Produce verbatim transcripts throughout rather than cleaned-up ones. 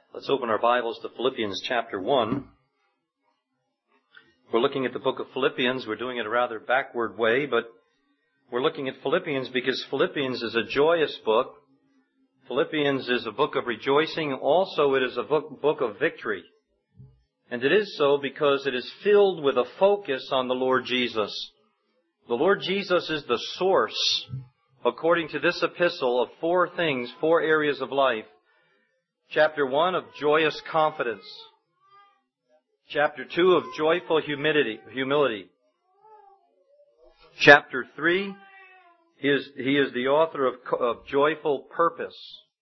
Let's open our Bibles to Philippians chapter one. We're looking at the book of Philippians. We're doing it a rather backward way, but we're looking at Philippians because Philippians is a joyous book. Philippians is a book of rejoicing. Also, it is a book, book of victory. And it is so because it is filled with a focus on the Lord Jesus. The Lord Jesus is the source, according to this epistle, of four things, four areas of life. Chapter one of joyous confidence. Chapter two of joyful humility. humility. Chapter three, he is, he is the author of, of joyful purpose.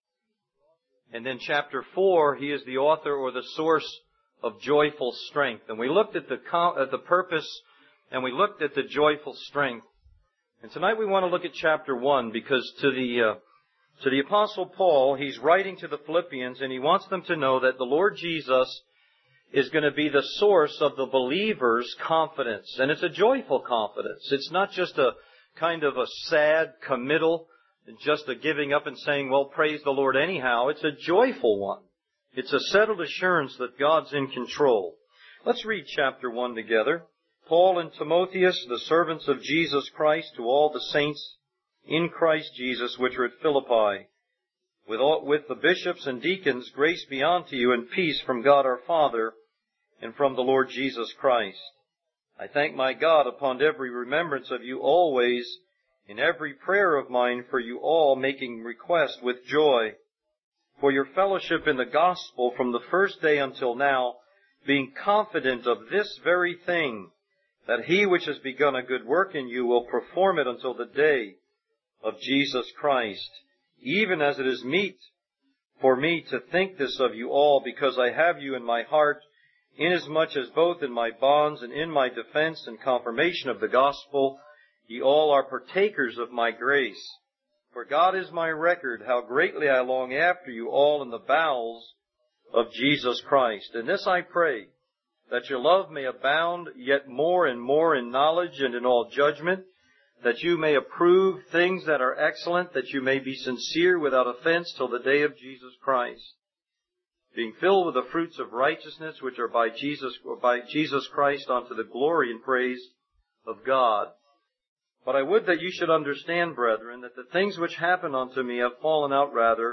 And then chapter four, he is the author or the source of joyful strength. And we looked at the, at the purpose and we looked at the joyful strength. And tonight we want to look at chapter one because to the... Uh, To the Apostle Paul, he's writing to the Philippians, and he wants them to know that the Lord Jesus is going to be the source of the believer's confidence. And it's a joyful confidence. It's not just a kind of a sad committal, just a giving up and saying, well, praise the Lord anyhow. It's a joyful one. It's a settled assurance that God's in control. Let's read chapter one together. Paul and Timotheus, the servants of Jesus Christ, to all the saints in Christ Jesus, which are at Philippi, with all, with the bishops and deacons, grace be unto you and peace from God our Father and from the Lord Jesus Christ. I thank my God upon every remembrance of you always, in every prayer of mine for you all, making request with joy, for your fellowship in the gospel from the first day until now, being confident of this very thing, that he which has begun a good work in you will perform it until the day of Jesus Christ, even as it is meet for me to think this of you all, because I have you in my heart, inasmuch as both in my bonds and in my defense and confirmation of the gospel, ye all are partakers of my grace. For God is my record, how greatly I long after you all in the bowels of Jesus Christ. And this I pray, that your love may abound yet more and more in knowledge and in all judgment, that you may approve things that are excellent, that you may be sincere without offense till the day of Jesus Christ, being filled with the fruits of righteousness which are by Jesus, by Jesus Christ unto the glory and praise of God. But I would that you should understand, brethren, that the things which happen unto me have fallen out rather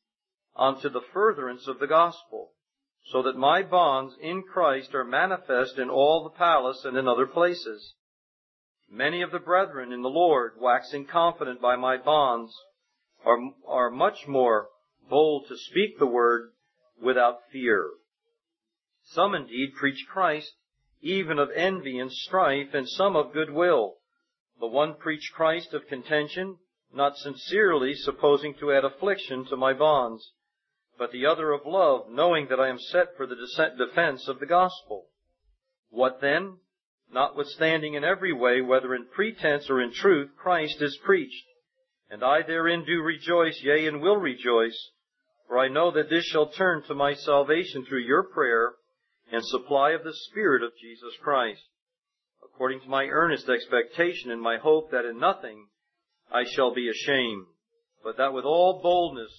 unto the furtherance of the gospel, so that my bonds in Christ are manifest in all the palace and in other places. Many of the brethren in the Lord, waxing confident by my bonds, are, are much more bold to speak the word without fear. Some indeed preach Christ, even of envy and strife, and some of good will. The one preach Christ of contention, not sincerely, supposing to add affliction to my bonds, but the other of love, knowing that I am set for the defense of the gospel. What then? Notwithstanding in every way, whether in pretense or in truth, Christ is preached. And I therein do rejoice, yea, and will rejoice, for I know that this shall turn to my salvation through your prayer and supply of the Spirit of Jesus Christ, according to my earnest expectation and my hope that in nothing I shall be ashamed, but that with all boldness,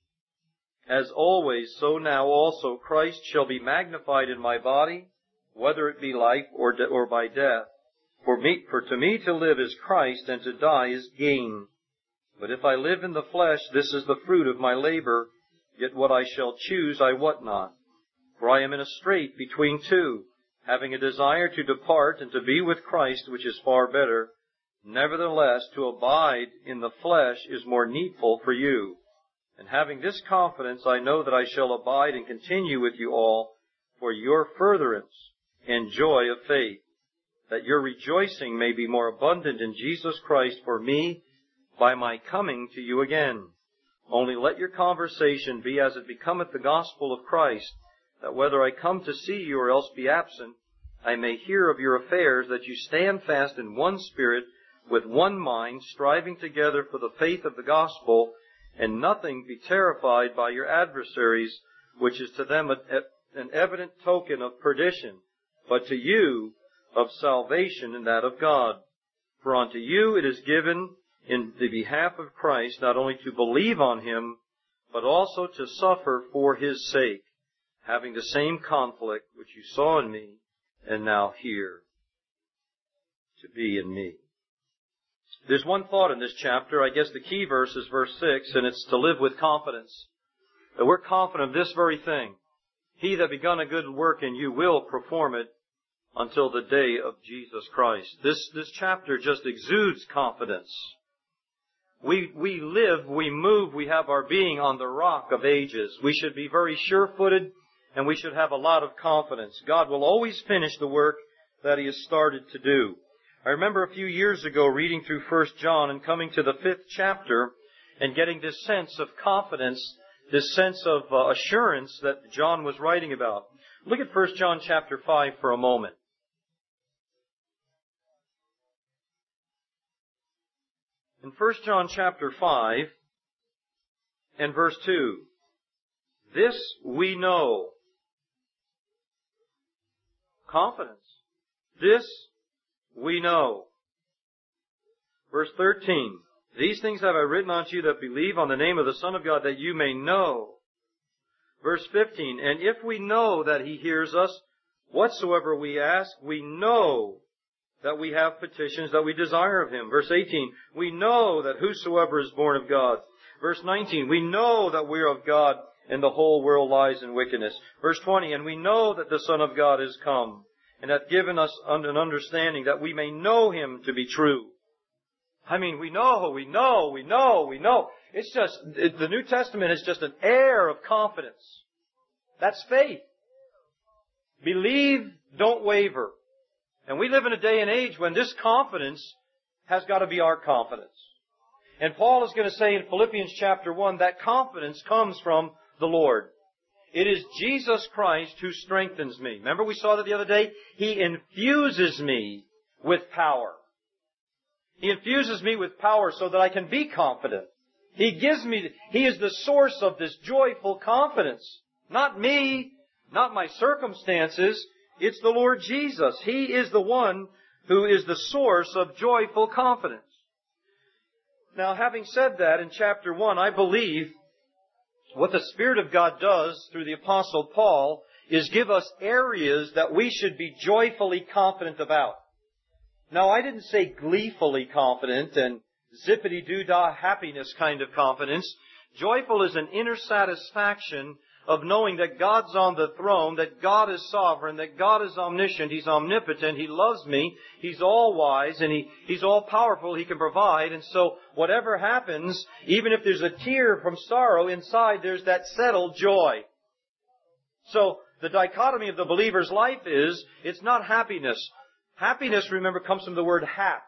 as always, so now also Christ shall be magnified in my body, whether it be life or de- or by death. For me, for to me to live is Christ, and to die is gain. But if I live in the flesh, this is the fruit of my labor, yet what I shall choose I wot not. For I am in a strait between two, having a desire to depart and to be with Christ, which is far better. Nevertheless, to abide in the flesh is more needful for you. And having this confidence, I know that I shall abide and continue with you all for your furtherance and joy of faith, that your rejoicing may be more abundant in Jesus Christ for me by my coming to you again. Only let your conversation be as it becometh the gospel of Christ, that whether I come to see you or else be absent, I may hear of your affairs, that you stand fast in one spirit, with one mind, striving together for the faith of the gospel, and nothing be terrified by your adversaries, which is to them a, a, an evident token of perdition, but to you of salvation and that of God. For unto you it is given in the behalf of Christ not only to believe on Him, but also to suffer for His sake, having the same conflict which you saw in me and now hear to be in me. There's one thought in this chapter. I guess the key verse is verse six, and it's to live with confidence. That we're confident of this very thing. He that begun a good work in you will perform it until the day of Jesus Christ. This, this chapter just exudes confidence. We, we live, we move, we have our being on the rock of ages. We should be very sure-footed, and we should have a lot of confidence. God will always finish the work that He has started to do. I remember a few years ago reading through First John and coming to the fifth chapter and getting this sense of confidence, this sense of uh, assurance that John was writing about. Look at First John chapter five for a moment. In First John chapter five and verse two, this we know. Confidence. This we know. Verse thirteen, these things have I written unto you that believe on the name of the Son of God, that you may know. Verse fifteen, and if we know that He hears us, whatsoever we ask, we know that we have petitions that we desire of Him. Verse eighteen, we know that whosoever is born of God. Verse nineteen, we know that we are of God, and the whole world lies in wickedness. Verse twenty, and we know that the Son of God is come, and hath given us an understanding that we may know Him to be true. I mean, we know, we know, we know, we know. It's just, it, the New Testament is just an air of confidence. That's faith. Believe, don't waver. And we live in a day and age when this confidence has got to be our confidence. And Paul is going to say in Philippians chapter one that confidence comes from the Lord. It is Jesus Christ who strengthens me. Remember we saw that the other day? He infuses me with power. He infuses me with power so that I can be confident. He gives me, He is the source of this joyful confidence. Not me, not my circumstances. It's the Lord Jesus. He is the one who is the source of joyful confidence. Now, having said that, in chapter one, I believe what the Spirit of God does through the Apostle Paul is give us areas that we should be joyfully confident about. Now, I didn't say gleefully confident and zippity-doo-dah happiness kind of confidence. Joyful is an inner satisfaction of knowing that God's on the throne, that God is sovereign, that God is omniscient, He's omnipotent, He loves me, He's all-wise, and he, He's all-powerful, He can provide. And so whatever happens, even if there's a tear from sorrow, inside there's that settled joy. So the dichotomy of the believer's life is, it's not happiness. Happiness, remember, comes from the word hap.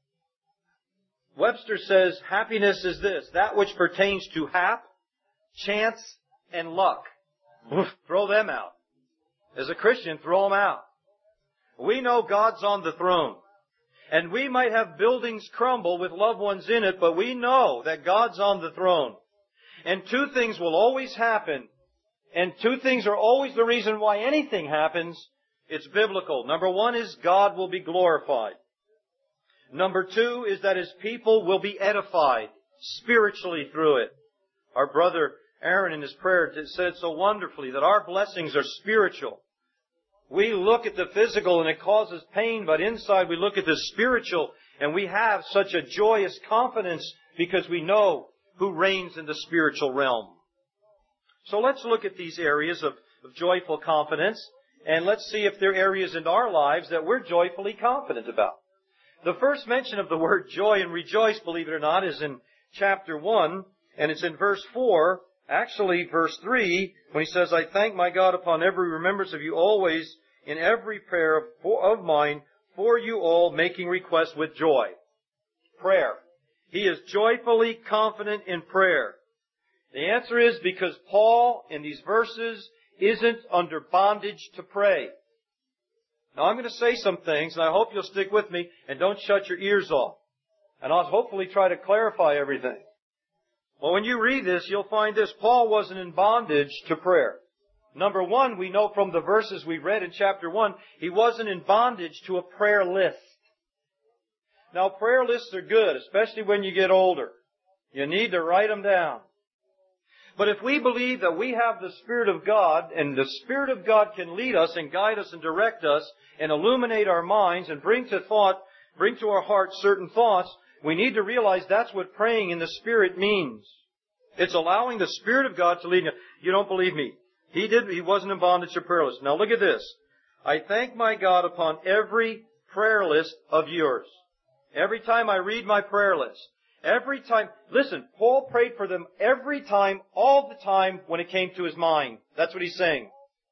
Webster says happiness is this, that which pertains to hap, chance, and luck. Throw them out. As a Christian, throw them out. We know God's on the throne. And we might have buildings crumble with loved ones in it, but we know that God's on the throne. And two things will always happen. And two things are always the reason why anything happens. It's biblical. Number one is God will be glorified. Number two is that His people will be edified spiritually through it. Our brother Aaron in his prayer said so wonderfully that our blessings are spiritual. We look at the physical and it causes pain, but inside we look at the spiritual and we have such a joyous confidence because we know who reigns in the spiritual realm. So let's look at these areas of, of joyful confidence and let's see if there are areas in our lives that we're joyfully confident about. The first mention of the word joy and rejoice, believe it or not, is in chapter one, and it's in verse four. Actually, verse three, when he says, I thank my God upon every remembrance of you always in every prayer of mine for you all, making request with joy. Prayer. He is joyfully confident in prayer. The answer is because Paul, in these verses, isn't under bondage to pray. Now, I'm going to say some things, and I hope you'll stick with me and don't shut your ears off. And I'll hopefully try to clarify everything. Well, when you read this, you'll find this. Paul wasn't in bondage to prayer. Number one, we know from the verses we read in chapter one, he wasn't in bondage to a prayer list. Now, prayer lists are good, especially when you get older. You need to write them down. But if we believe that we have the Spirit of God, and the Spirit of God can lead us and guide us and direct us and illuminate our minds and bring to thought, bring to our hearts certain thoughts, we need to realize that's what praying in the Spirit means. It's allowing the Spirit of God to lead you. You don't believe me. He did, he wasn't in bondage to prayer list. Now look at this. I thank my God upon every prayer list of yours. Every time I read my prayer list. Every time, listen, Paul prayed for them every time, all the time, when it came to his mind. That's what he's saying.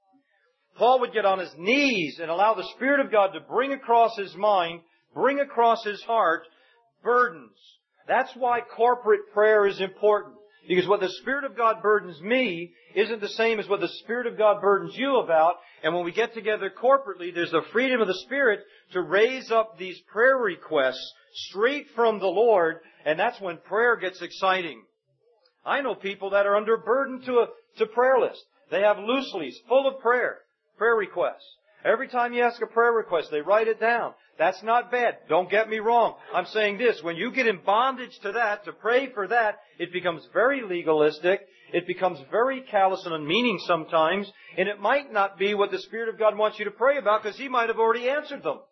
Paul would get on his knees and allow the Spirit of God to bring across his mind, bring across his heart, burdens. That's why corporate prayer is important. Because what the Spirit of God burdens me isn't the same as what the Spirit of God burdens you about. And when we get together corporately, there's the freedom of the Spirit to raise up these prayer requests straight from the Lord, and that's when prayer gets exciting. I know people that are under burden to a to prayer list. They have loose leaves full of prayer, prayer requests. Every time you ask a prayer request, they write it down. That's not bad. Don't get me wrong. I'm saying this. When you get in bondage to that, to pray for that, it becomes very legalistic. It becomes very callous and unmeaning sometimes. And it might not be what the Spirit of God wants you to pray about because He might have already answered them.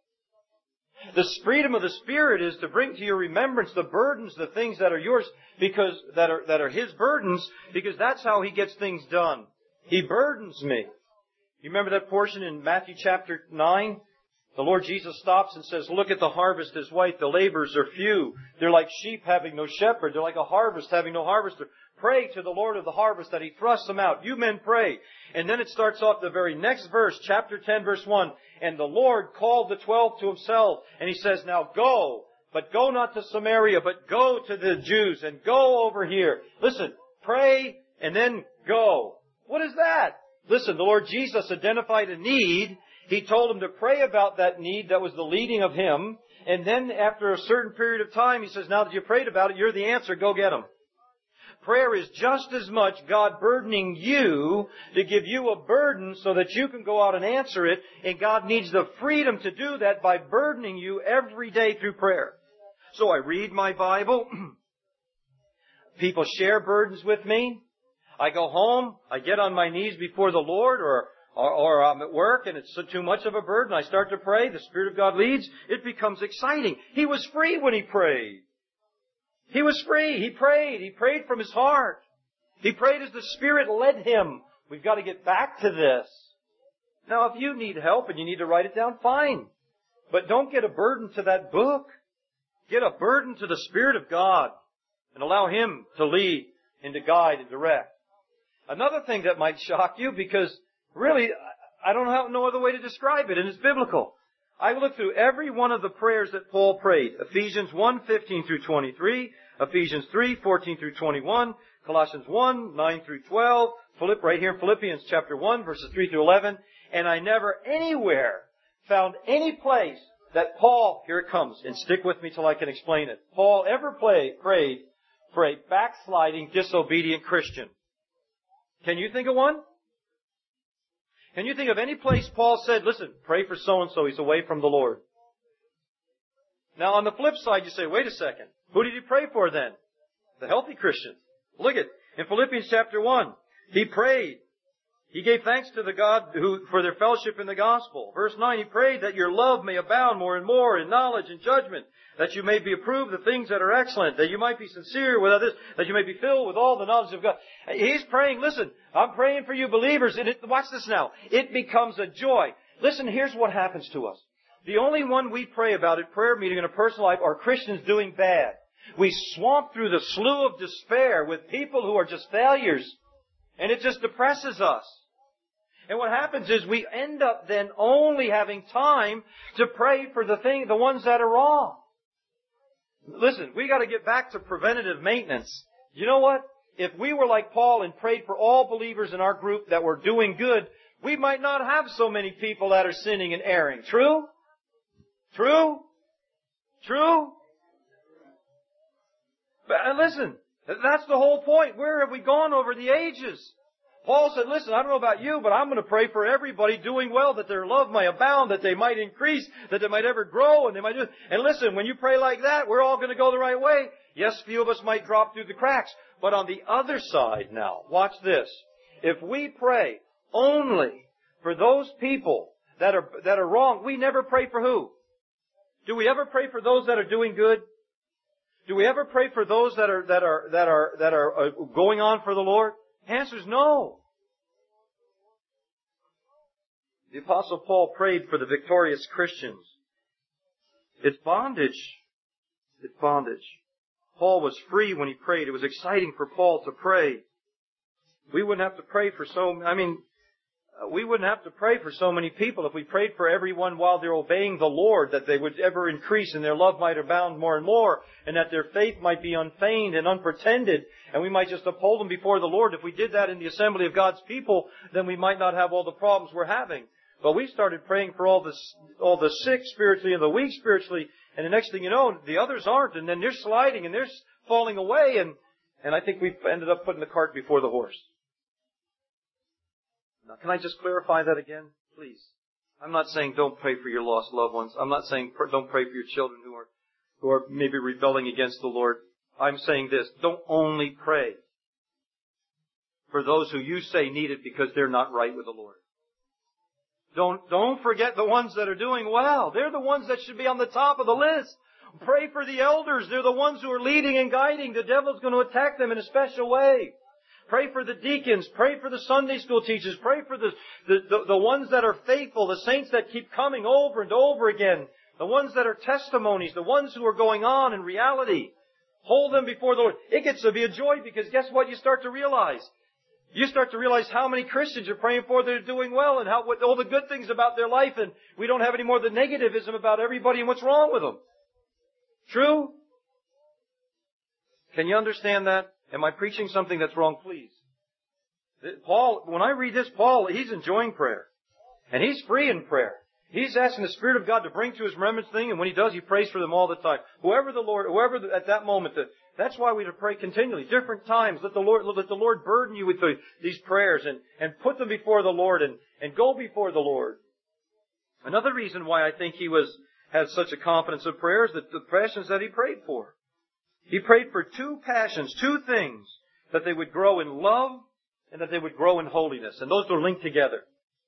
The freedom of the Spirit is to bring to your remembrance the burdens, the things that are yours, because that are that are His burdens, because that's how He gets things done. He burdens me. You remember that portion in Matthew chapter nine? The Lord Jesus stops and says, look at the harvest is white, the laborers are few. They're like sheep having no shepherd. They're like a harvest having no harvester. Pray to the Lord of the harvest that He thrusts them out. You men pray. And then it starts off the very next verse, chapter ten, verse one. And the Lord called the twelve to Himself. And He says, now go, but go not to Samaria, but go to the Jews and go over here. Listen, pray and then go. What is that? Listen, the Lord Jesus identified a need. He told them to pray about that need. That was the leading of Him. And then after a certain period of time, He says, now that you prayed about it, you're the answer. Go get them. Prayer is just as much God burdening you to give you a burden so that you can go out and answer it. And God needs the freedom to do that by burdening you every day through prayer. So I read my Bible. People share burdens with me. I go home. I get on my knees before the Lord, or Or, or I'm at work and it's too much of a burden. I start to pray. The Spirit of God leads. It becomes exciting. He was free when he prayed. He was free. He prayed. He prayed from his heart. He prayed as the Spirit led him. We've got to get back to this. Now, if you need help and you need to write it down, fine. But don't get a burden to that book. Get a burden to the Spirit of God and allow Him to lead and to guide and direct. Another thing that might shock you, because really, I don't have no other way to describe it, and it's biblical. I looked through every one of the prayers that Paul prayed. Ephesians one, fifteen through twenty-three, Ephesians three, fourteen through twenty-one, Colossians one, nine through twelve, Philipp, right here in Philippians chapter one, verses three through eleven, and I never anywhere found any place that Paul, here it comes, and stick with me till I can explain it, Paul ever play, prayed for a backsliding, disobedient Christian. Can you think of one? Can you think of any place Paul said, listen, pray for so-and-so, he's away from the Lord? Now, on the flip side, you say, wait a second. Who did he pray for then? The healthy Christian. Look at, in Philippians chapter one, he prayed. He gave thanks to the God who, for their fellowship in the gospel. Verse nine, he prayed that your love may abound more and more in knowledge and judgment, that you may be approved of things that are excellent, that you might be sincere with others, that you may be filled with all the knowledge of God. He's praying, listen, I'm praying for you believers, and it, watch this now. It becomes a joy. Listen, here's what happens to us. The only one we pray about at prayer meeting in a personal life are Christians doing bad. We swamp through the slough of despair with people who are just failures, and it just depresses us. And what happens is we end up then only having time to pray for the thing, the ones that are wrong. Listen, we got to get back to preventative maintenance. You know what? If we were like Paul and prayed for all believers in our group that were doing good, we might not have so many people that are sinning and erring. True? True? True? But listen, that's the whole point. Where have we gone over the ages? Paul said, listen, I don't know about you, but I'm going to pray for everybody doing well, that their love may abound, that they might increase, that they might ever grow, and they might do. And listen, when you pray like that, we're all going to go the right way. Yes, few of us might drop through the cracks. But on the other side now, watch this. If we pray only for those people that are, that are wrong, we never pray for who? Do we ever pray for those that are doing good? Do we ever pray for those that are, that are, that are, that are uh, going on for the Lord? The answer is no. The Apostle Paul prayed for the victorious Christians. It's bondage. It's bondage. Paul was free when he prayed. It was exciting for Paul to pray. We wouldn't have to pray for so, I mean, we wouldn't have to pray for so many people if we prayed for everyone while they're obeying the Lord, that they would ever increase and their love might abound more and more, and that their faith might be unfeigned and unpretended, and we might just uphold them before the Lord. If we did that in the assembly of God's people, then we might not have all the problems we're having. But we started praying for all the, all the sick spiritually and the weak spiritually, and the next thing you know, the others aren't, and then they're sliding and they're falling away, and, and I think we've ended up putting the cart before the horse. Now, can I just clarify that again, please? I'm not saying don't pray for your lost loved ones. I'm not saying don't pray for your children who are, who are maybe rebelling against the Lord. I'm saying this, don't only pray for those who you say need it because they're not right with the Lord. Don't, don't forget the ones that are doing well. They're the ones that should be on the top of the list. Pray for the elders. They're the ones who are leading and guiding. The devil's going to attack them in a special way. Pray for the deacons. Pray for the Sunday school teachers. Pray for the, the, the, the ones that are faithful, the saints that keep coming over and over again, the ones that are testimonies, the ones who are going on in reality. Hold them before the Lord. It gets to be a joy because guess what? You start to realize. You start to realize how many Christians you're praying for that are doing well and how what, all the good things about their life, and we don't have any more of the negativism about everybody and what's wrong with them. True? Can you understand that? Am I preaching something that's wrong? Please. Paul, when I read this, Paul, he's enjoying prayer. And he's free in prayer. He's asking the Spirit of God to bring to his remembrance thing, and when he does, he prays for them all the time. Whoever the Lord, whoever at that moment, the, that's why we pray continually, different times. Let the Lord, let the Lord burden you with the, these prayers and, and put them before the Lord and, and go before the Lord. Another reason why I think he was, has such a confidence of prayer is that the passions that he prayed for. He prayed for two passions, two things, that they would grow in love and that they would grow in holiness. And those are linked together.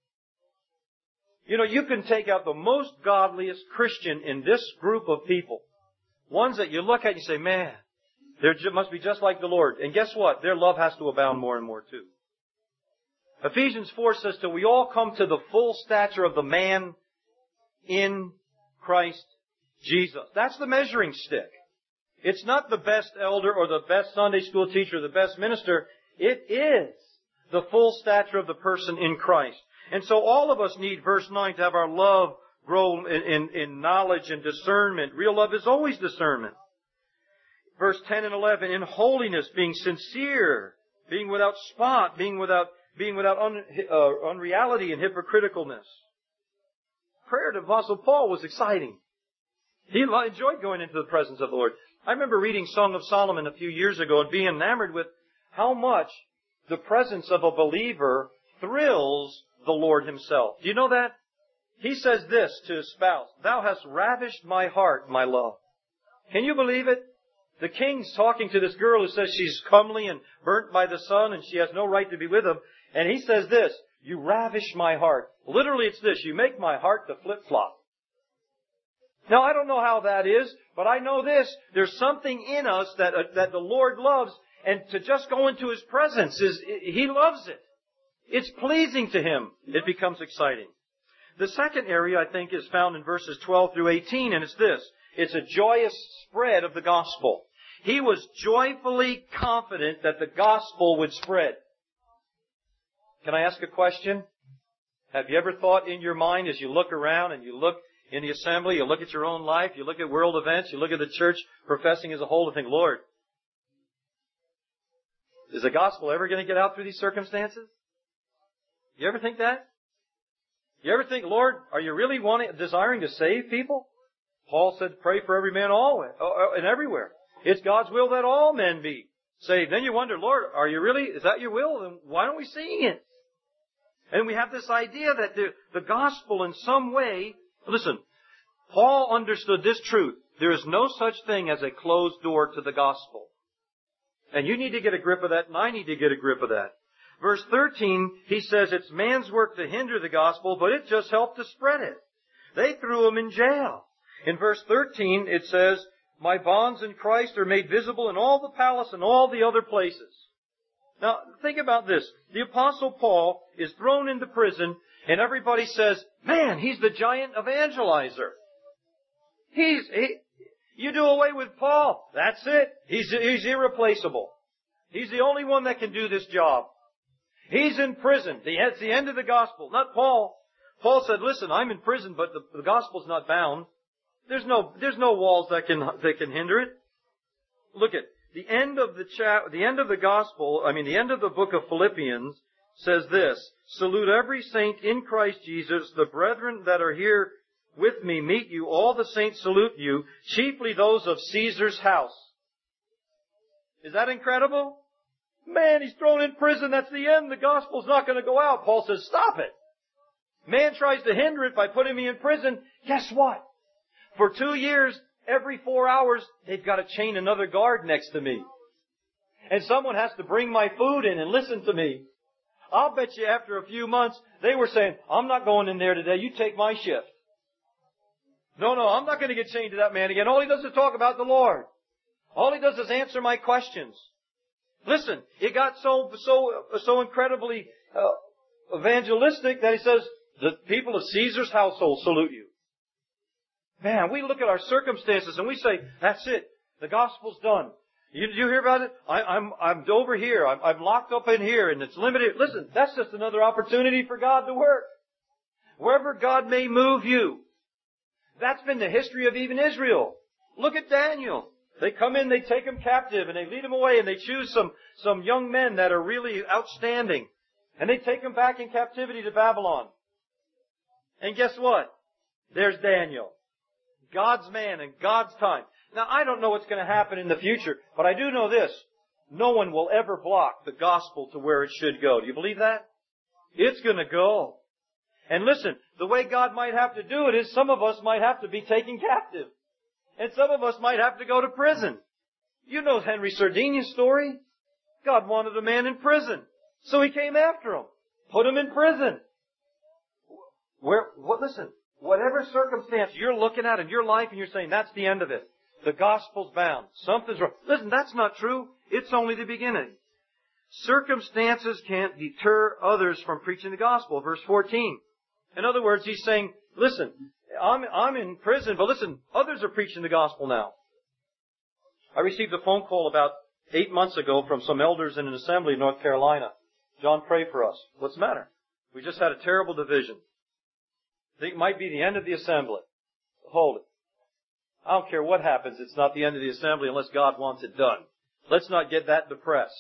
You know, you can take out the most godliest Christian in this group of people. Ones that you look at and you say, man, they must be just like the Lord. And guess what? Their love has to abound more and more too. Ephesians four says till we all come to the full stature of the man in Christ Jesus. That's the measuring stick. It's not the best elder or the best Sunday school teacher or the best minister. It is the full stature of the person in Christ. And so all of us need, verse nine, to have our love grow in, in, in knowledge and discernment. Real love is always discernment. Verse ten and eleven, in holiness, being sincere, being without spot, being without, being without un, uh, unreality and hypocriticalness. Prayer to Apostle Paul was exciting. He enjoyed going into the presence of the Lord. I remember reading Song of Solomon a few years ago and being enamored with how much the presence of a believer thrills the Lord Himself. Do you know that? He says this to his spouse, thou hast ravished my heart, my love. Can you believe it? The king's talking to this girl who says she's comely and burnt by the sun and she has no right to be with him. And he says this, you ravish my heart. Literally it's this, you make my heart to flip-flop. Now I don't know how that is, but I know this, there's something in us that, uh, that the Lord loves, and to just go into His presence is, He loves it. It's pleasing to Him. It becomes exciting. The second area, I think, is found in verses twelve through eighteen, and it's this. It's a joyous spread of the gospel. He was joyfully confident that the gospel would spread. Can I ask a question? Have you ever thought in your mind as you look around and you look in the assembly, you look at your own life, you look at world events, you look at the church professing as a whole and think, Lord, is the gospel ever going to get out through these circumstances? You ever think that? You ever think, Lord, are you really wanting, desiring to save people? Paul said, pray for every man always, and everywhere. It's God's will that all men be saved. Then you wonder, Lord, are you really, is that your will? Then why aren't we seeing it? And we have this idea that the, the gospel in some way, listen, Paul understood this truth. There is no such thing as a closed door to the gospel. And you need to get a grip of that, and I need to get a grip of that. Verse thirteen, he says it's man's work to hinder the gospel, but it just helped to spread it. They threw him in jail. In verse thirteen, it says, my bonds in Christ are made visible in all the palace and all the other places. Now, think about this. The Apostle Paul is thrown into prison, and everybody says, man, he's the giant evangelizer. He's, he, you do away with Paul. That's it. He's, he's irreplaceable. He's the only one that can do this job. He's in prison. It's the end of the gospel. Not Paul. Paul said, listen, I'm in prison, but the, the gospel's not bound. There's no, there's no walls that can, that can hinder it. Look at the end of the chap, the end of the gospel, I mean, the end of the book of Philippians says this, salute every saint in Christ Jesus. The brethren that are here with me meet you. All the saints salute you, chiefly those of Caesar's house. Is that incredible? Man, he's thrown in prison. That's the end. The gospel's not going to go out. Paul says, stop it. Man tries to hinder it by putting me in prison. Guess what? For two years, every four hours, they've got to chain another guard next to me. And someone has to bring my food in and listen to me. I'll bet you after a few months, they were saying, I'm not going in there today. You take my shift. No, no, I'm not going to get chained to that man again. All he does is talk about the Lord. All he does is answer my questions. Listen, it got so, so, so incredibly uh, evangelistic that he says, the people of Caesar's household salute you. Man, we look at our circumstances and we say, that's it. The gospel's done. You, did you hear about it? I, I'm, I'm over here. I'm, I'm locked up in here and it's limited. Listen, that's just another opportunity for God to work. Wherever God may move you. That's been the history of even Israel. Look at Daniel. They come in, they take him captive and they lead him away and they choose some, some young men that are really outstanding. And they take him back in captivity to Babylon. And guess what? There's Daniel. God's man in God's time. Now, I don't know what's going to happen in the future, but I do know this. No one will ever block the gospel to where it should go. Do you believe that? It's going to go. And listen, the way God might have to do it is some of us might have to be taken captive. And some of us might have to go to prison. You know Henry Sardinia's story. God wanted a man in prison. So he came after him. Put him in prison. Where, what, listen. Whatever circumstance you're looking at in your life and you're saying, that's the end of it. The gospel's bound. Something's wrong. Listen, that's not true. It's only the beginning. Circumstances can't deter others from preaching the gospel. Verse fourteen. In other words, he's saying, listen, I'm, I'm in prison, but listen, others are preaching the gospel now. I received a phone call about eight months ago from some elders in an assembly in North Carolina. John, pray for us. What's the matter? We just had a terrible division. I think it might be the end of the assembly. Hold it. I don't care what happens. It's not the end of the assembly unless God wants it done. Let's not get that depressed.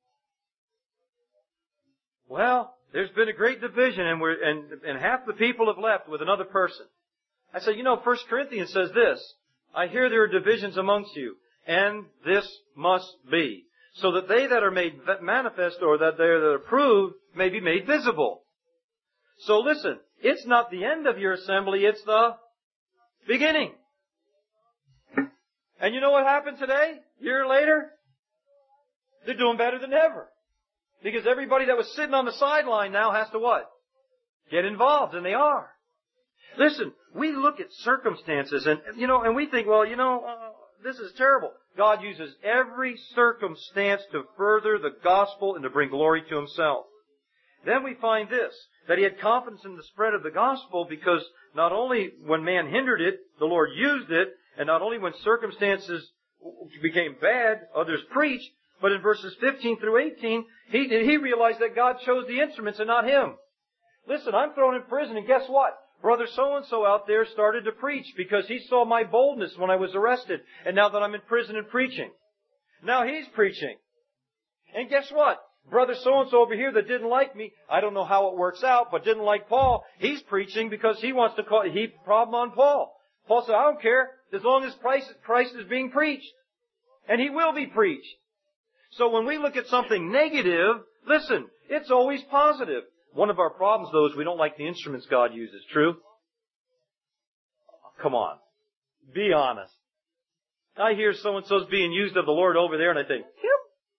Well, there's been a great division and we're, and, and half the people have left with another person. I said, you know, First Corinthians says this, I hear there are divisions amongst you, and this must be, so that they that are made manifest or that they are approved may be made visible. So listen, it's not the end of your assembly, it's the beginning. And you know what happened today? A year later? They're doing better than ever. Because everybody that was sitting on the sideline now has to what? Get involved, and they are. Listen, we look at circumstances and, you know, and we think, well, you know, uh, this is terrible. God uses every circumstance to further the gospel and to bring glory to Himself. Then we find this, that He had confidence in the spread of the gospel because not only when man hindered it, the Lord used it, and not only when circumstances became bad, others preached, but in verses fifteen through eighteen, he, he realized that God chose the instruments and not him. Listen, I'm thrown in prison, and guess what? Brother so-and-so out there started to preach because he saw my boldness when I was arrested, and now that I'm in prison and preaching. Now he's preaching. And guess what? Brother so-and-so over here that didn't like me, I don't know how it works out, but didn't like Paul, he's preaching because he wants to call, he problem on Paul. Paul said, I don't care, as long as Christ, Christ is being preached. And He will be preached. So when we look at something negative, listen, it's always positive. One of our problems, though, is we don't like the instruments God uses. True? Come on. Be honest. I hear so-and-so's being used of the Lord over there, and I think, him?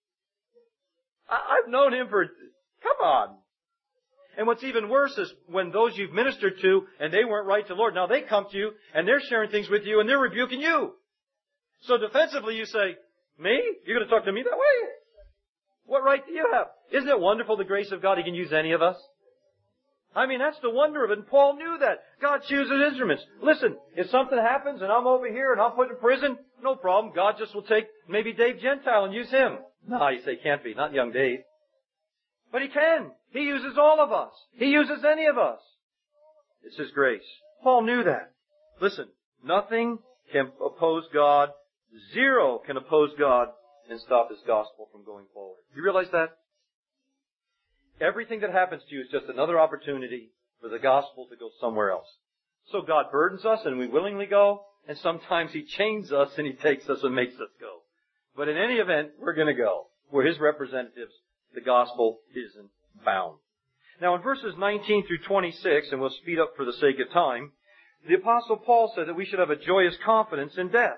I- I've known him for, come on. And what's even worse is when those you've ministered to, and they weren't right to the Lord, now they come to you, and they're sharing things with you, and they're rebuking you. So defensively you say, me? You're going to talk to me that way? What right do you have? Isn't it wonderful, the grace of God? He can use any of us. I mean, that's the wonder of it. And Paul knew that. God chooses instruments. Listen, if something happens and I'm over here and I'm put in prison, no problem. God just will take maybe Dave Gentile and use him. No, you say can't be. Not young Dave. But He can. He uses all of us. He uses any of us. It's His grace. Paul knew that. Listen, nothing can oppose God. Zero can oppose God and stop His gospel from going forward. You realize that? Everything that happens to you is just another opportunity for the gospel to go somewhere else. So God burdens us and we willingly go, and sometimes He chains us and He takes us and makes us go. But in any event, we're going to go. We're His representatives. The gospel isn't bound. Now in verses nineteen through twenty-six, and we'll speed up for the sake of time, the Apostle Paul said that we should have a joyous confidence in death.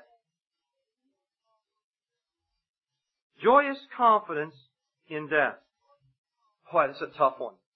Joyous confidence in death. Boy, that's a tough one.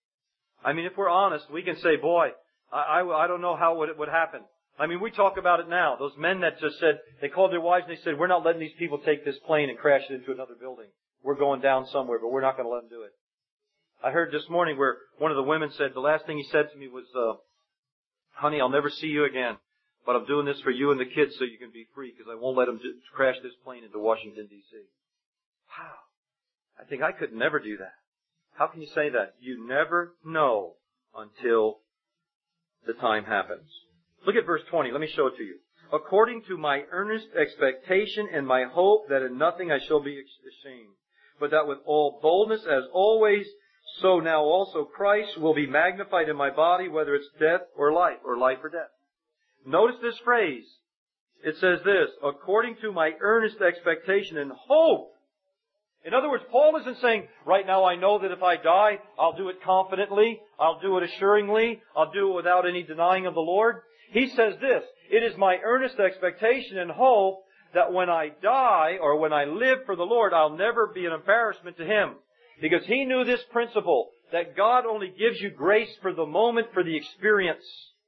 I mean, if we're honest, we can say, boy, I, I, I don't know how it would happen. I mean, we talk about it now. Those men that just said, they called their wives and they said, we're not letting these people take this plane and crash it into another building. We're going down somewhere, but we're not going to let them do it. I heard this morning where one of the women said, the last thing he said to me was, uh, honey, I'll never see you again, but I'm doing this for you and the kids so you can be free because I won't let them crash this plane into Washington, D C Wow. I think I could never do that. How can you say that? You never know until the time happens. Look at verse twenty. Let me show it to you. According to my earnest expectation and my hope that in nothing I shall be ashamed, but that with all boldness as always, so now also Christ will be magnified in my body, whether it's death or life, or life or death. Notice this phrase. It says this, according to my earnest expectation and hope. In other words, Paul isn't saying, right now I know that if I die, I'll do it confidently, I'll do it assuringly, I'll do it without any denying of the Lord. He says this, it is my earnest expectation and hope that when I die or when I live for the Lord, I'll never be an embarrassment to Him. Because he knew this principle, that God only gives you grace for the moment, for the experience.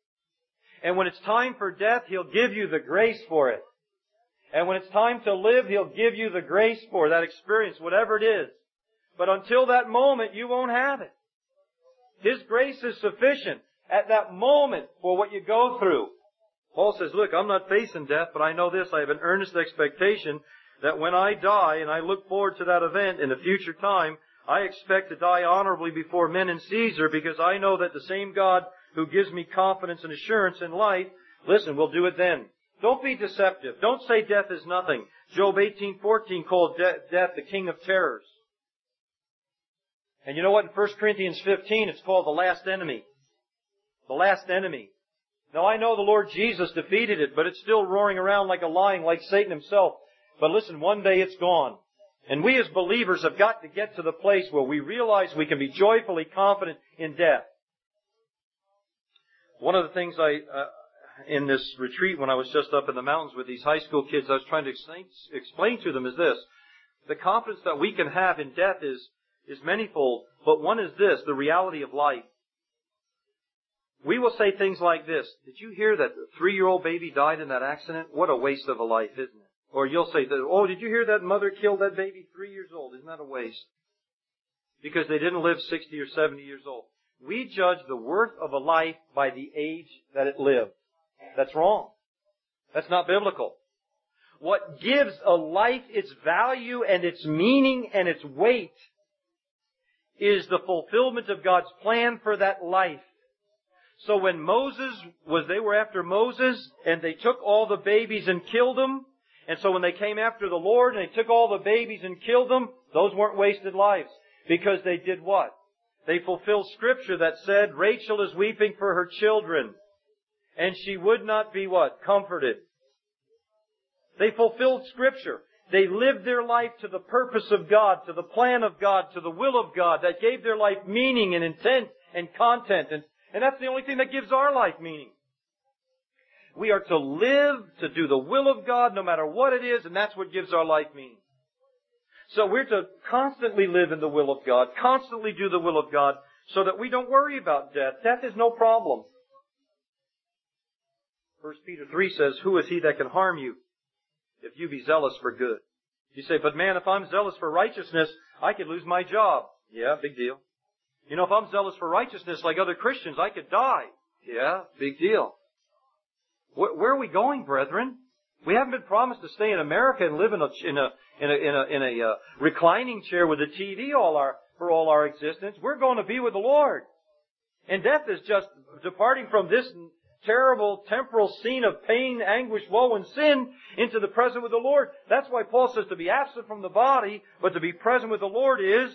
And when it's time for death, He'll give you the grace for it. And when it's time to live, He'll give you the grace for that experience, whatever it is. But until that moment, you won't have it. His grace is sufficient at that moment for what you go through. Paul says, look, I'm not facing death, but I know this. I have an earnest expectation that when I die, and I look forward to that event in a future time, I expect to die honorably before men and Caesar, because I know that the same God who gives me confidence and assurance in life, listen, will do it then. Don't be deceptive. Don't say death is nothing. Job eighteen fourteen called de- death the king of terrors. And you know what? In First Corinthians fifteen, it's called the last enemy. The last enemy. Now I know the Lord Jesus defeated it, but it's still roaring around like a lion, like Satan himself. But listen, one day it's gone. And we as believers have got to get to the place where we realize we can be joyfully confident in death. One of the things I, uh, in this retreat when I was just up in the mountains with these high school kids, I was trying to explain, explain to them is this. The confidence that we can have in death is, is manifold, but one is this, the reality of life. We will say things like this, did you hear that the three-year-old baby died in that accident? What a waste of a life, isn't it? Or you'll say, oh, did you hear that mother killed that baby three years old? Isn't that a waste? Because they didn't live sixty or seventy years old. We judge the worth of a life by the age that it lived. That's wrong. That's not biblical. What gives a life its value and its meaning and its weight is the fulfillment of God's plan for that life. So when Moses was, they were after Moses and they took all the babies and killed them. And so when they came after the Lord and they took all the babies and killed them, those weren't wasted lives. Because they did what? They fulfilled Scripture that said, Rachel is weeping for her children. And she would not be what? Comforted. They fulfilled Scripture. They lived their life to the purpose of God, to the plan of God, to the will of God, that gave their life meaning and intent and content. And, and that's the only thing that gives our life meaning. We are to live, to do the will of God, no matter what it is, and that's what gives our life meaning. So we're to constantly live in the will of God, constantly do the will of God, so that we don't worry about death. Death is no problem. First Peter three says, who is he that can harm you if you be zealous for good? You say, but man, if I'm zealous for righteousness, I could lose my job. Yeah, big deal. You know, if I'm zealous for righteousness like other Christians, I could die. Yeah, big deal. Where, where are we going, brethren? We haven't been promised to stay in America and live in a in a in a in a, in a uh, reclining chair with a T V all our for all our existence. We're going to be with the Lord, and death is just departing from this terrible temporal scene of pain, anguish, woe, and sin into the presence with the Lord. That's why Paul says to be absent from the body, but to be present with the Lord is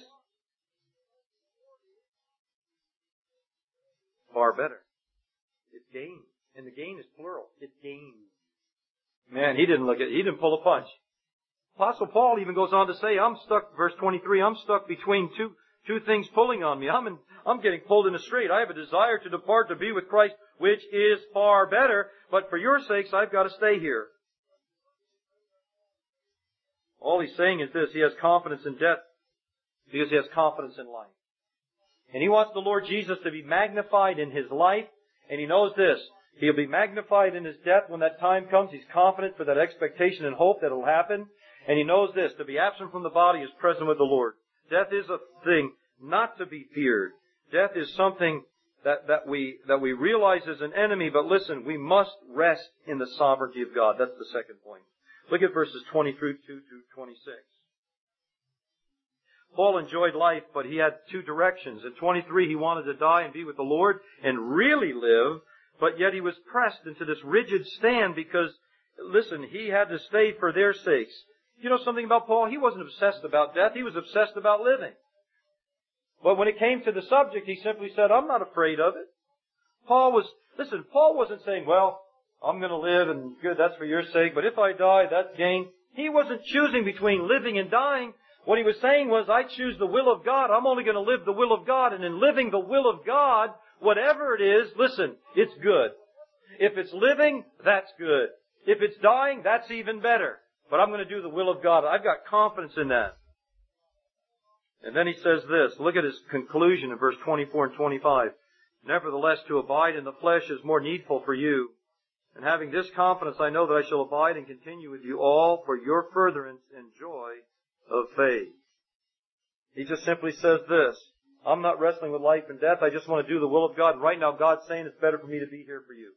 far better. It's gain. And the gain is plural. It's gain. Man, he didn't look at, he didn't pull a punch. Apostle Paul even goes on to say, I'm stuck, verse twenty-three, I'm stuck between two, two things pulling on me. I'm in, I'm getting pulled in a strait. I have a desire to depart to be with Christ, which is far better, but for your sakes, I've got to stay here. All he's saying is this, he has confidence in death because he has confidence in life. And he wants the Lord Jesus to be magnified in his life, and he knows this, he'll be magnified in his death when that time comes. He's confident for that expectation and hope that it'll happen. And he knows this, to be absent from the body is present with the Lord. Death is a thing not to be feared. Death is something that, that we, that we realize is an enemy, but listen, we must rest in the sovereignty of God. That's the second point. Look at verses twenty-two through twenty-six. Paul enjoyed life, but he had two directions. At twenty-three, he wanted to die and be with the Lord and really live, but yet he was pressed into this rigid stand because, listen, he had to stay for their sakes. You know something about Paul? He wasn't obsessed about death. He was obsessed about living. But when it came to the subject, he simply said, I'm not afraid of it. Paul was, listen, Paul wasn't saying, well, I'm going to live and good, that's for your sake, but if I die, that's gain. He wasn't choosing between living and dying. What he was saying was, I choose the will of God. I'm only going to live the will of God. And in living the will of God, whatever it is, listen, it's good. If it's living, that's good. If it's dying, that's even better. But I'm going to do the will of God. I've got confidence in that. And then he says this. Look at his conclusion in verse twenty-four and twenty-five. Nevertheless, to abide in the flesh is more needful for you. And having this confidence, I know that I shall abide and continue with you all for your furtherance and joy of faith. He just simply says this. I'm not wrestling with life and death. I just want to do the will of God. And right now, God's saying it's better for me to be here for you.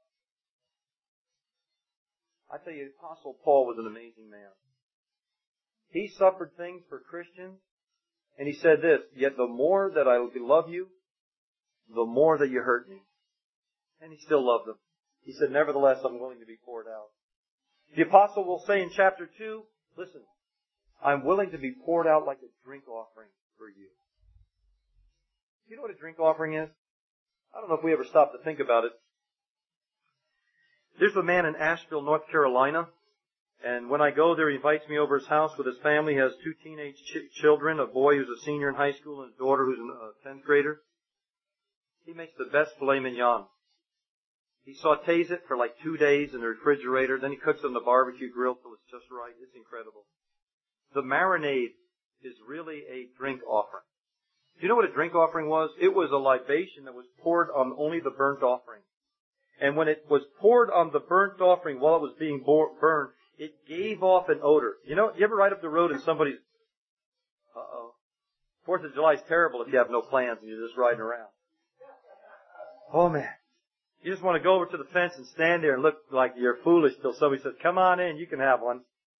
I tell you, Apostle Paul was an amazing man. He suffered things for Christians, and he said this, yet the more that I love you, the more that you hurt me. And he still loved them. He said, nevertheless, I'm willing to be poured out. The apostle will say in chapter two, listen, I'm willing to be poured out like a drink offering for you. You know what a drink offering is? I don't know if we ever stop to think about it. There's a man in Asheville, North Carolina, and when I go there, he invites me over his house with his family. He has two teenage ch- children, a boy who's a senior in high school and a daughter who's a tenth grader. He makes the best filet mignon. He sautés it for like two days in the refrigerator, then he cooks it on the barbecue grill till it's just right. It's incredible. The marinade is really a drink offering. Do you know what a drink offering was? It was a libation that was poured on only the burnt offering. And when it was poured on the burnt offering while it was being burned, it gave off an odor. You know, you ever ride up the road and somebody's, uh-oh. Fourth of July is terrible if you have no plans and you're just riding around. Oh man. You just want to go over to the fence and stand there and look like you're foolish till somebody says, come on in, you can have one.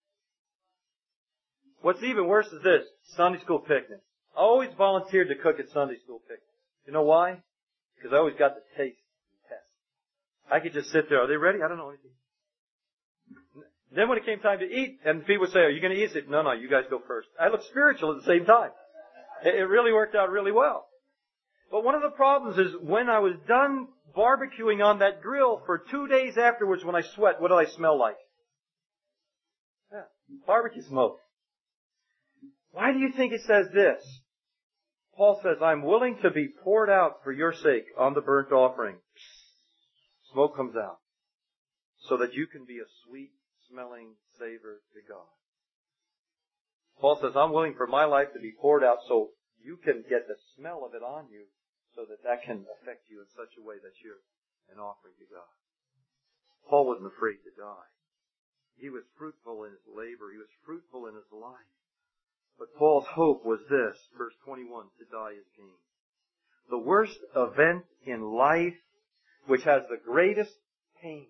What's even worse is this, Sunday school picnics. I always volunteered to cook at Sunday school picnics. You know why? Because I always got the taste test. I could just sit there. Are they ready? I don't know anything. Then when it came time to eat, and people would say, are you going to eat? I said, no, no, you guys go first. I looked spiritual at the same time. It really worked out really well. But one of the problems is when I was done barbecuing on that grill for two days afterwards when I sweat, what did I smell like? Yeah, barbecue smoke. Why do you think it says this? Paul says, I'm willing to be poured out for your sake on the burnt offering. Smoke comes out. so that you can be a sweet-smelling savor to God. Paul says, I'm willing for my life to be poured out so you can get the smell of it on you, so that that can affect you in such a way that you're an offering to God. Paul wasn't afraid to die. He was fruitful in his labor. He was fruitful in his life. But Paul's hope was this, verse twenty-one, to die is gain. The worst event in life, which has the greatest pain,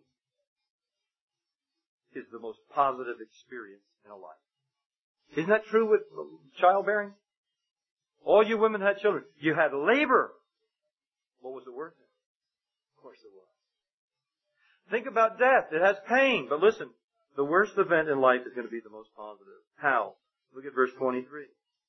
is the most positive experience in a life. Isn't that true with childbearing? All you women had children. You had labor. What was it worth it? Of course it was. Think about death. It has pain. But listen, the worst event in life is going to be the most positive. How? Look at verse twenty-three.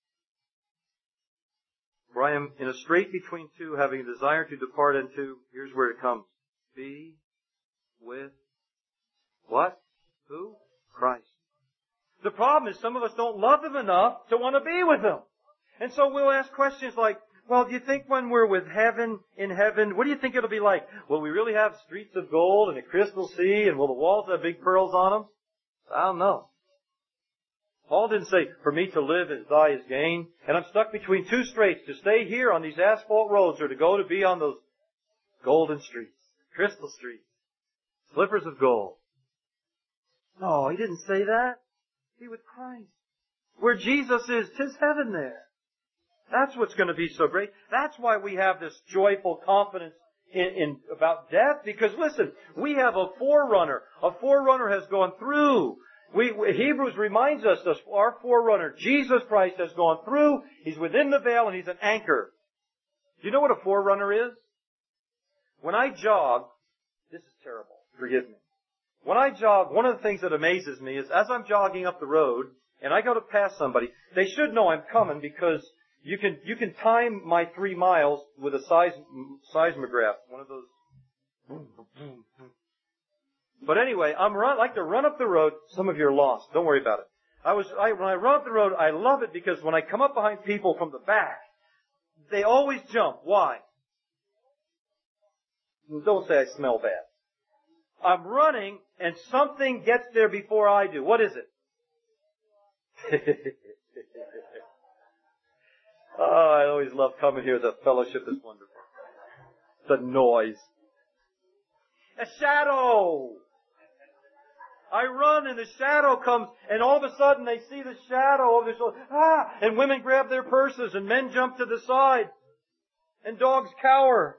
For I am in a strait between two, having a desire to depart into, here's where it comes. Be with what? Who? Christ. The problem is some of us don't love Him enough to want to be with Him. And so we'll ask questions like, well, do you think when we're with heaven, in heaven, what do you think it'll be like? Will we really have streets of gold and a crystal sea, and will the walls have big pearls on them? I don't know. Paul didn't say, for me to live and die is gain. And I'm stuck between two straits, to stay here on these asphalt roads or to go to be on those golden streets, crystal streets, slippers of gold. No, he didn't say that. Be with Christ. Where Jesus is, 'tis heaven there. That's what's going to be so great. That's why we have this joyful confidence in, in about death. Because listen, we have a forerunner. A forerunner has gone through. We, Hebrews reminds us that our forerunner, Jesus Christ, has gone through. He's within the veil and He's an anchor. Do you know what a forerunner is? When I jog, this is terrible. Forgive me. When I jog, one of the things that amazes me is as I'm jogging up the road and I go to pass somebody, they should know I'm coming because you can you can time my three miles with a seis, seismograph, one of those. But anyway, I'm run, like to run up the road. Some of you are lost. Don't worry about it. I was I, when I run up the road, I love it because when I come up behind people from the back, they always jump. Why? Don't say I smell bad. I'm running and something gets there before I do. What is it? Oh, I always love coming here. The fellowship is wonderful. The noise. A shadow. I run and the shadow comes and all of a sudden they see the shadow of this. Ah! And women grab their purses and men jump to the side. And dogs cower.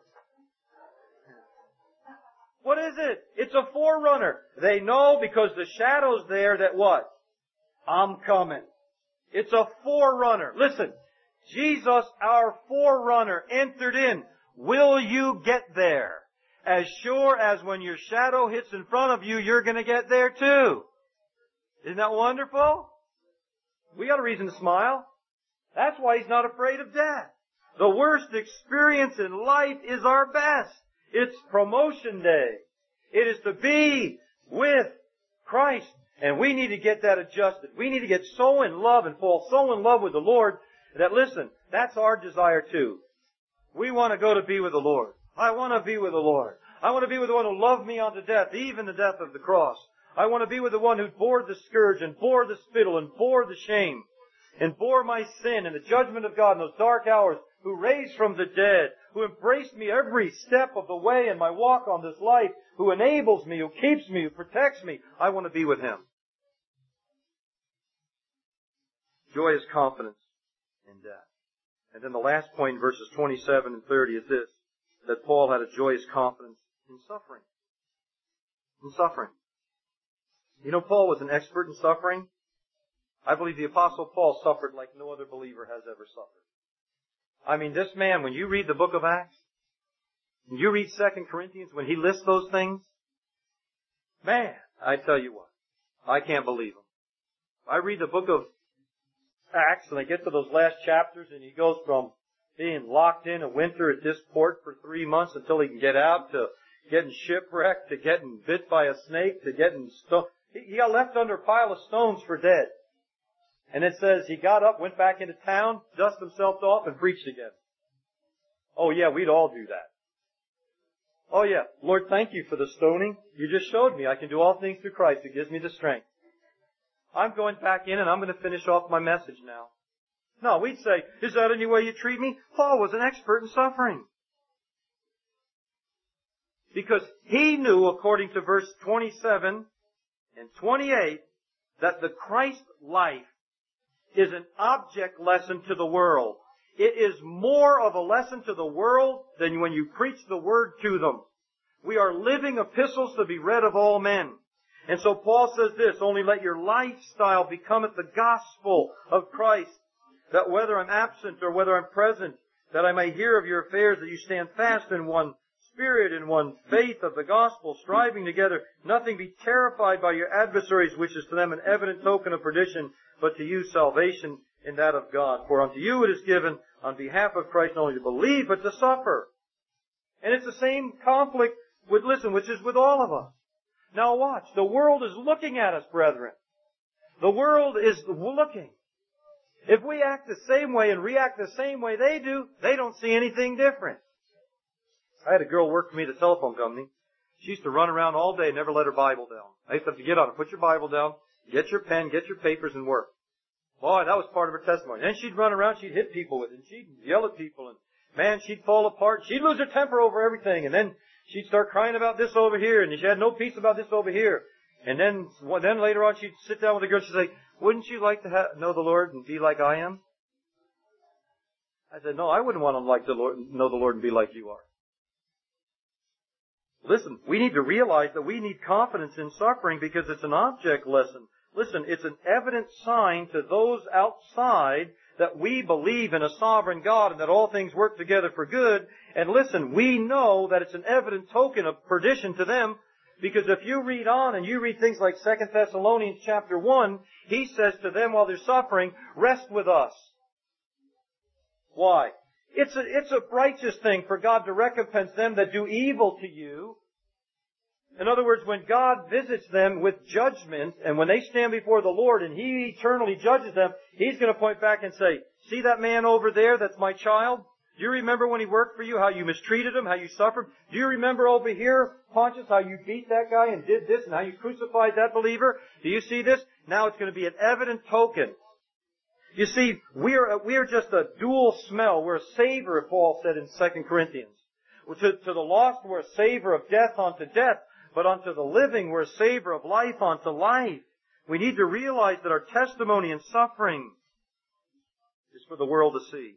What is it? It's a forerunner. They know because the shadow's there that what? I'm coming. It's a forerunner. Listen, Jesus, our forerunner, entered in. Will you get there? As sure as when your shadow hits in front of you, you're going to get there too. Isn't that wonderful? We got a reason to smile. That's why He's not afraid of death. The worst experience in life is our best. It's promotion day. It is to be with Christ. And we need to get that adjusted. We need to get so in love and fall so in love with the Lord that, listen, that's our desire too. We want to go to be with the Lord. I want to be with the Lord. I want to be with the one who loved me unto death, even the death of the cross. I want to be with the one who bore the scourge and bore the spittle and bore the shame and bore my sin and the judgment of God in those dark hours, who raised from the dead, who embraced me every step of the way in my walk on this life, who enables me, who keeps me, who protects me. I want to be with Him. Joy is confidence in death. And then the last point in verses twenty-seven and thirty is this, that Paul had a joyous confidence in suffering. In suffering. You know, Paul was an expert in suffering. I believe the Apostle Paul suffered like no other believer has ever suffered. I mean, this man, when you read the book of Acts, when you read Second Corinthians, when he lists those things, man, I tell you what, I can't believe him. I read the book of Acts and I get to those last chapters and he goes from being locked in a winter at this port for three months until he can get out to getting shipwrecked, to getting bit by a snake, to getting stoned. He got left under a pile of stones for dead. And it says he got up, went back into town, dusted himself off, and preached again. Oh yeah, we'd all do that. Oh yeah, Lord, thank you for the stoning. You just showed me I can do all things through Christ who gives me the strength. I'm going back in and I'm going to finish off my message now. No, we'd say, is that any way you treat me? Paul was an expert in suffering. Because he knew, according to verse twenty-seven and twenty-eight, that the Christ life is an object lesson to the world. It is more of a lesson to the world than when you preach the word to them. We are living epistles to be read of all men. And so Paul says this, only let your lifestyle become the gospel of Christ, that whether I'm absent or whether I'm present, that I may hear of your affairs, that you stand fast in one spirit, in one faith of the gospel, striving together, nothing be terrified by your adversaries, which is to them an evident token of perdition, but to you salvation in that of God. For unto you it is given on behalf of Christ not only to believe, but to suffer. And it's the same conflict with, listen, which is with all of us. Now watch, the world is looking at us, brethren. The world is looking. If we act the same way and react the same way they do, they don't see anything different. I had a girl work for me at a telephone company. She used to run around all day and never let her Bible down. I used to have to get on her, put your Bible down, get your pen, get your papers, and work. Boy, that was part of her testimony. Then she'd run around, she'd hit people with it, and she'd yell at people, and man, she'd fall apart. She'd lose her temper over everything, and then she'd start crying about this over here, and she had no peace about this over here. And then, well, then later on, she'd sit down with the girl, she'd say, wouldn't you like to have, know the Lord and be like I am? I said, no, I wouldn't want to like the Lord, know the Lord and be like you are. Listen, we need to realize that we need confidence in suffering because it's an object lesson. Listen, it's an evident sign to those outside that we believe in a sovereign God and that all things work together for good. And listen, we know that it's an evident token of perdition to them because if you read on and you read things like Second Thessalonians chapter one, he says to them while they're suffering, rest with us. Why? It's a, it's a righteous thing for God to recompense them that do evil to you. In other words, when God visits them with judgment, and when they stand before the Lord and He eternally judges them, He's going to point back and say, see that man over there that's my child? Do you remember when he worked for you, how you mistreated him, how you suffered? Do you remember over here, Pontius, how you beat that guy and did this, and how you crucified that believer? Do you see this? Now it's going to be an evident token. You see, we are, we are just a dual smell. We're a savor, Paul said in Second Corinthians. To, to the lost, we're a savor of death unto death, but unto the living, we're a savor of life unto life. We need to realize that our testimony in suffering is for the world to see.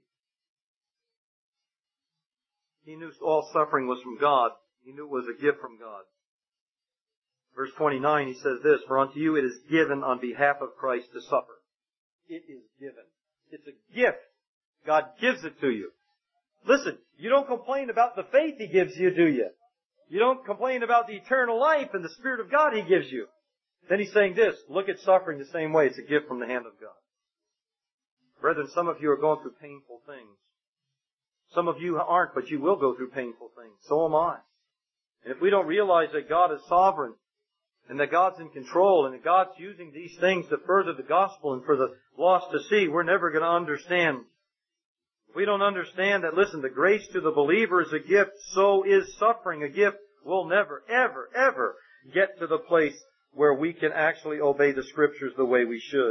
He knew all suffering was from God. He knew it was a gift from God. Verse twenty-nine, he says this, for unto you it is given on behalf of Christ to suffer. It is given. It's a gift. God gives it to you. Listen, you don't complain about the faith He gives you, do you? You don't complain about the eternal life and the Spirit of God He gives you. Then He's saying this, look at suffering the same way. It's a gift from the hand of God. Brethren, some of you are going through painful things. Some of you aren't, but you will go through painful things. So am I. And if we don't realize that God is sovereign, and that God's in control, and that God's using these things to further the gospel and for the lost to see, we're never going to understand. If we don't understand that, listen, the grace to the believer is a gift, so is suffering a gift. We'll never, ever, ever get to the place where we can actually obey the Scriptures the way we should.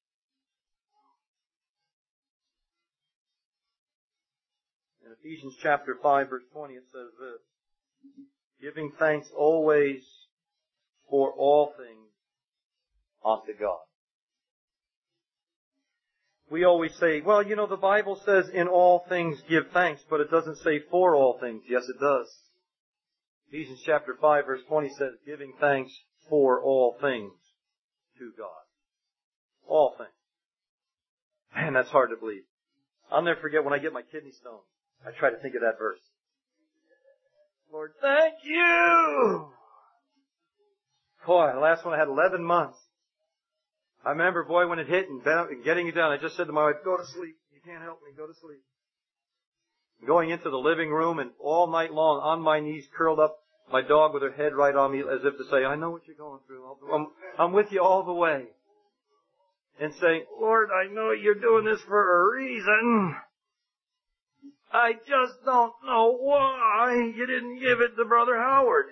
In Ephesians chapter five, verse twenty, it says this, giving thanks always for all things unto God. We always say, well, you know, the Bible says in all things give thanks, but it doesn't say for all things. Yes, it does. Ephesians chapter five, verse twenty says, giving thanks for all things to God. All things. Man, that's hard to believe. I'll never forget when I get my kidney stone. I try to think of that verse. Lord, thank you! Boy, the last one I had eleven months. I remember, boy, when it hit and getting it down, I just said to my wife, go to sleep. You can't help me. Go to sleep. Going into the living room and all night long on my knees, curled up, my dog with her head right on me as if to say, I know what you're going through. I'm, I'm with you all the way. And saying, Lord, I know you're doing this for a reason. I just don't know why you didn't give it to Brother Howard.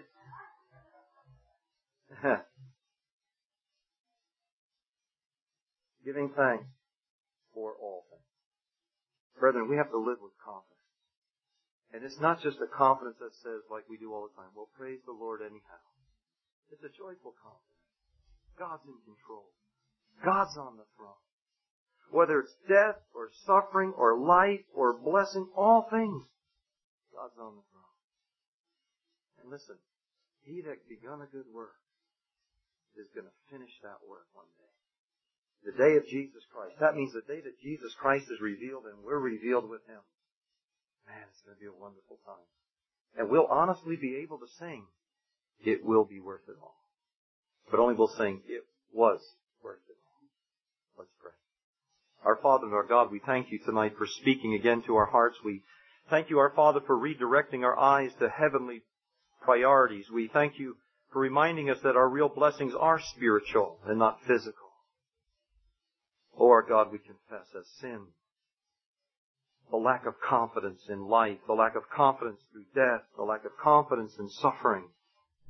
Giving thanks for all things. Brethren, we have to live with confidence. And it's not just a confidence that says, like we do all the time, well, praise the Lord anyhow. It's a joyful confidence. God's in control. God's on the throne. Whether it's death or suffering or life or blessing, all things, God's on the throne. And listen, He that begun a good work is going to finish that work one day. The day of Jesus Christ. That means the day that Jesus Christ is revealed and we're revealed with Him. Man, it's going to be a wonderful time. And we'll honestly be able to sing, it will be worth it all. But only we'll sing, it was worth it all. Let's pray. Our Father and our God, we thank You tonight for speaking again to our hearts. We thank You, our Father, for redirecting our eyes to heavenly priorities. We thank You for reminding us that our real blessings are spiritual and not physical. Oh, our God, we confess as sin, the lack of confidence in life, the lack of confidence through death, the lack of confidence in suffering,